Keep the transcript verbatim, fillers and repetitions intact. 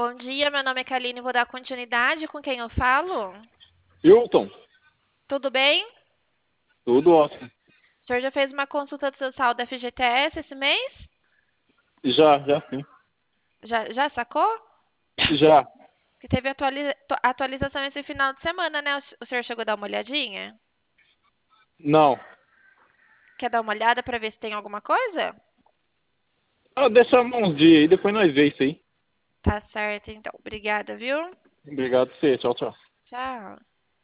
Bom dia, meu nome é Kaline, vou dar continuidade com quem eu falo. Hilton, Tudo bem? tudo ótimo. O senhor já fez uma consulta do seu saldo F G T S esse mês? Já, já sim. Já, já sacou? Já. Que teve atuali- to- atualização esse final de semana, né? O, s- o senhor chegou a dar uma olhadinha? Não. Quer dar uma olhada para ver se tem alguma coisa? Ah, deixa uns dias aí, depois nós vemos isso aí. Tá certo, então. Obrigada, viu? Obrigado por você. Tchau, tchau. Tchau.